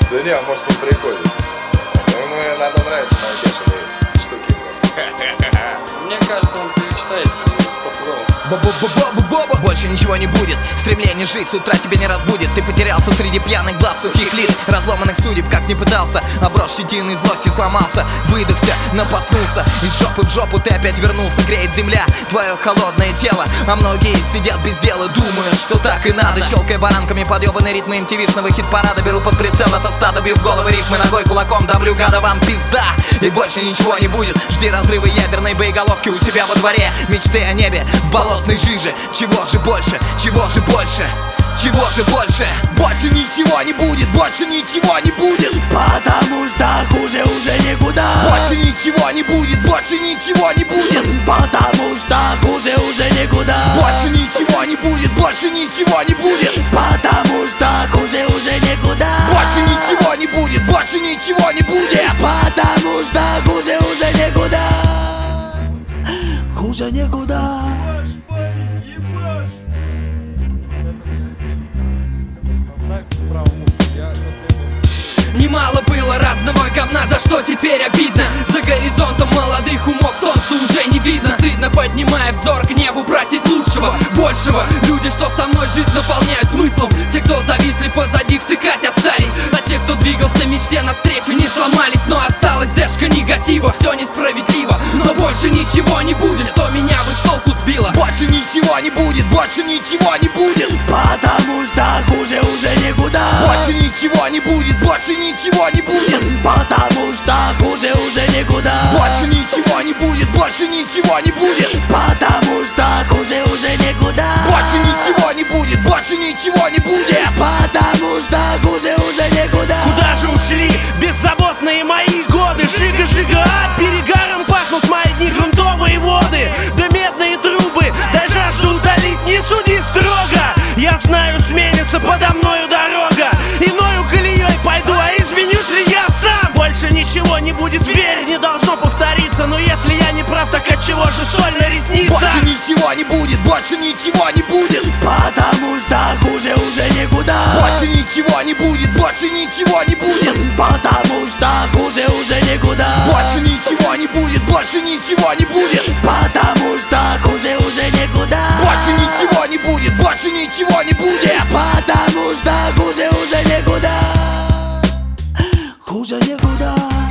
Да не, может он приходит. Ему надо нравиться мои бешеные штуки. Мне кажется, он перечитает стопудово. Больше ничего не будет, стремление жить с утра тебя не разбудит. Ты потерялся среди пьяных глаз, сухих лиц, разломанных судеб, как не пытался. Оброс щетиной, злости сломался, выдохся, напоснулся. Из жопы в жопу ты опять вернулся. Греет земля твое холодное тело, а многие сидят без дела, думают, что так и надо. Щелкая баранками подъебанные ритмы MTV-шного хит-парада, беру под прицел это стадо, бью в головы рифмы ногой, кулаком давлю, гада, вам пизда. И больше ничего не будет, жди разрывы ядерной боеголовки у себя во дворе. Мечты о небе в болотной жиже. Чего же больше, чего же больше, чего же больше? Больше ничего не будет, больше ничего не будет, потому что хуже уже никуда. больше ничего не будет, больше ничего не будет, Потому что хуже уже никуда. больше ничего не будет, больше ничего не будет, Потому что хуже уже никуда. больше ничего не будет, больше ничего не будет. Потому что хуже уже никуда. Хуже никуда. Немало было разного говна, за что теперь обидно. За горизонтом молодых умов солнца уже не видно. Стыдно, поднимая взор к небу, просить лучшего, большего. Люди, что со мной жизнь наполняют смыслом. Те, кто зависли позади, втыкать остались. А те, кто двигался мечте навстречу, не сломались. Но осталась дэшка негатива, все несправедливо. Но больше ничего не будет, что меня бы с толку сбило. Больше ничего не будет, больше ничего не будет, Потому что хуже уже никуда. больше ничего не будет, больше ничего не будет, Потому что хуже уже никуда. больше ничего не будет, больше ничего не будет, Потому что хуже уже никуда. больше ничего не будет, больше ничего не будет. Потому что хуже уже никуда. Куда же ушли беззаботные мои годы? Жига-жига, перегаром пахнут мои дни, грунтовые воды. Да медные трубы, дай жажду утолить, не суди строго. Я знаю, сменится подо мною дорога. Иною колеей пойду, а изменюсь ли я сам? Больше ничего не будет, верь, не должно повториться. Но если я не прав, так отчего же соль на ресницах? Больше ничего не будет, больше ничего не будет, Потому что хуже уже никуда. больше ничего не будет, больше ничего не будет, Потому что хуже уже никуда. больше ничего не будет, больше ничего не будет, Потому что хуже уже никуда. больше ничего не будет, больше ничего не будет. Потому что хуже уже никуда. Хуже никуда.